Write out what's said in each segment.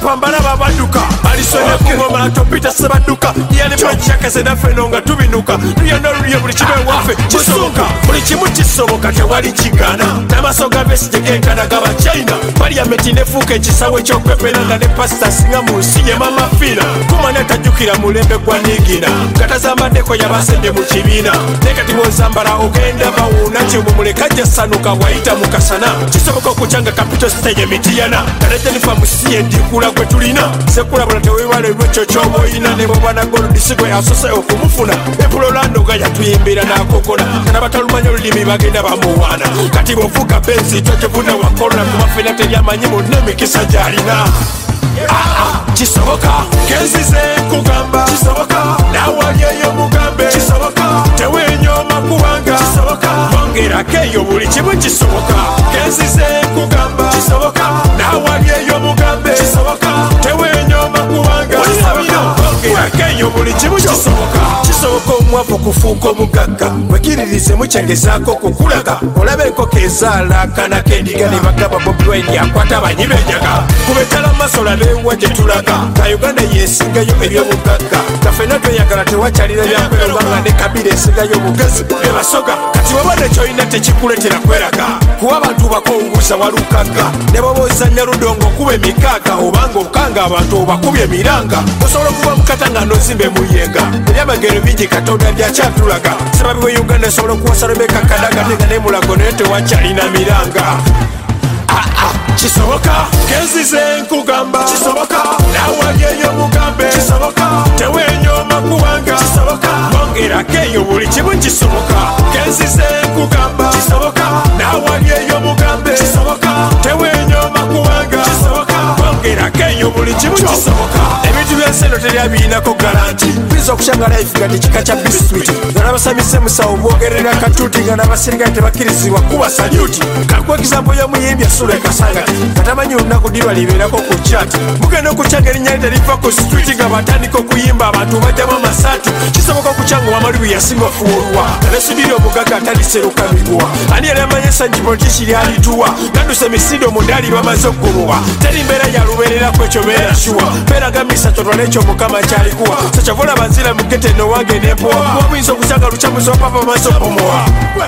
kwambala babaduka alisone kungoma topita sebaduka yali machaka zedafeno nga tubinuka tuyana luye buli kibe waffe kisoboka buli kimu kisoboka tewali kigana n'amasoga besitegenkana gaba China Parliament nefuuka ekisawe ky'okwepelanga ne pasita singa mu nsi ye mama fiina kumanya tajjukira mulembe gwa nigina katazambaddeko yabasedde mu kibiina nekati bw'ozambala ogenda bawuuna kyebumuleka gyasanuka bwayita mu kasana kisoboka okukyanga kapito stage mitiyana kalejenifa musi yendikula gwe tulina sekulabula teweewala lwekyo ky'oba oyina ne bwobwana golodisigwe asose okumufuna epulolando nga yatuyimbira n'akokola kana batalumanya olulimi bagenda bamuwaana kati bw'ofuuka benzi twekivuna wakolona kubafena teryamanyi munne emikisa gy'alina kisoboka kenzize nkugamba kisoboka nawalyeyo mugambe kisoboka tewenyoma kubanga kisoboka bongerako eyo buli kimu kisoboka kenzize nkugamba kisoboka nawalyeyo mugambe kisoboka tewenyoma kubanga bongerako eyo buli kimu kisoboka kisoboka omwavu kufuuka omugagga wekiririze mukyengezaako kukulaga olabeko kezaala kana kendiga ne bagamba Bobi Wine akwata abanyi benyaga kubetala masola bewa gye tulaga ka Uganda yesingayo ebyobugagga kafena tweyagala tewakyalira byakwelobanga ne Kabila esingayo bugezi bebasoga kati wabadde kyolina tekikuletera kweraga kuba abantu bakowubuza walukagga ne bobozanya ludongo kuba emikaaga obanga okanga abantu obakubye emiranga osobola okuba mukatanga nozimbe muyenga ebyamagero bingi Katonda byakyatulaga sababiwe Uganda esobola okuwasa Rebecca Kadaga nenga nemulago naye tewakyalina miranga kisoboka kenzize nkugamba kisoboka nawalyeyo mugambe kisoboka tewenyoma kubanga kisoboka bongerako eyo buli kimu kisoboka kenzize nkugamba kisoboka nawalyeyo mugambe kisoboka tewenyoma kubanga kisoboka bongerako eyo buli kimu kisoboka ebintu byenseno teryabirinako garanti biza okukyanga life nga tekika kya biswiti nga nabasamise musawo bwogerera katuuti nga nabasirikale tebakkirizibwa kuba saluti kakwekizambo y'omuyimbi asula ekasanga katamanyi olunaku dirwa libeerako ku chat mugenda okukyanga erinnya teriva ku street nga batandika okuyimba abantu bajjamu amasaatu kisoboka okukyanga wamalibu yasinga ofuulwa nanesudiri omugagga ataliseruka miguwa ani yali amanyisa nti politiki lyalituwa gadduse emisinde omudaali bamaze okuguluwa teri mbeera yalubeereraku ekyo beera shuwa beeraga misa totwala ekyo mukama kyalikuwa sekyavula banzira mugete nowange nempowa wabuyinza okukyanga lukyamuzi wapapa bamaze okumuwa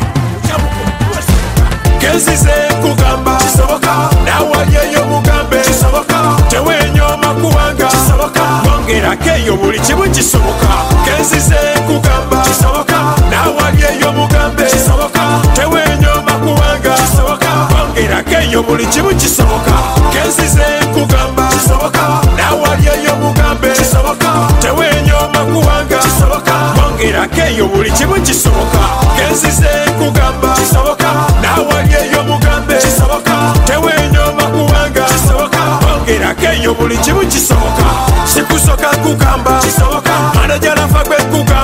kenzize nkugamba kisoboka nawalyeyo mugambe kisoboka tewenyoma kubanga kisoboka bongerako eyo buli kimu kisoboka kenzize nkugamba kisoboka nawalyeyo mugambe kisoboka tewenyoma kubanga kisoboka bongerako eyo buli kimu kisoboka kenzize nkugamba kisoboka nawalyeyo mugambe kisoboka tewenyoma kubanga kisoboka bongerako eyo buli kimu kisoboka kenzize nkugamba kisoboka nawalyeyo mugambe kisoboka tewenyoma kubanga kisoboka bongerako eyo buli kimu kisoboka sikusoka nkugamba kisoboka manajalafa gwe nkugamba